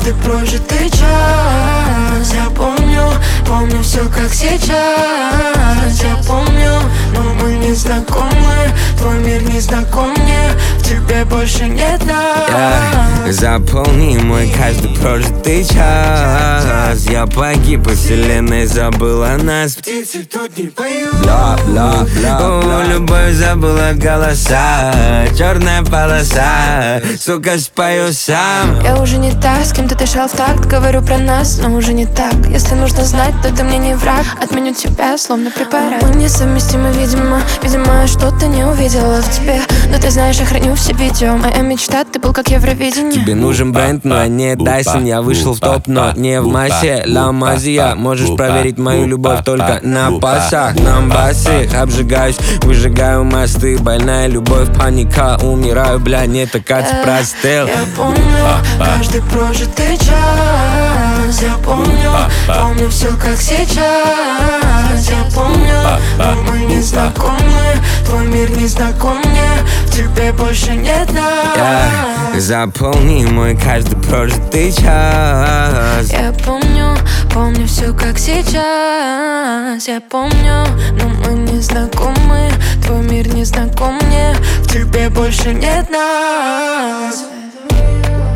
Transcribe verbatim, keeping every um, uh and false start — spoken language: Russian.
каждый прожитый час. Я помню, помню все как сейчас. Я помню, но мы не знакомы. Твой мир не знаком мне, в тебе больше нет нас. yeah. Заполни мой каждый прожитый час. Я погиб, и вселенная забыла нас. Птицы тут не поют. Бла, бла, бла, бла. Любовь забыла голоса. Черная полоса, сука, спою сам. Я уже не та, с кем ты дышал в такт. Говорю про нас, но уже не так. Если нужно знать, то ты мне не враг. Отменю тебя, словно препарат. Мы несовместимы, видимо. Видимо, что-то не увидела в тебе. Но ты знаешь, я храню все видео. Моя мечта, ты был как Евровидение. Тебе нужен бренд, но не Дайсон. Я вышел в топ, но не в массе. Ла Мазия, можешь проверить мою любовь только на пасах. На басе обжигаюсь, выжигаю мосты. Больная любовь, паника, умираю, бля, не так отпростил. Я помню каждый прожитый час. Я помню, помню все как сейчас. Я помню, но мы не знакомы. Твой мир не знаком мне, в тебе больше нет нас. yeah. Заполни мой каждый прожитый час. Я помню, помню все как сейчас. Я помню, но мы не знакомы. Твой мир не знаком мне, в тебе больше нет нас.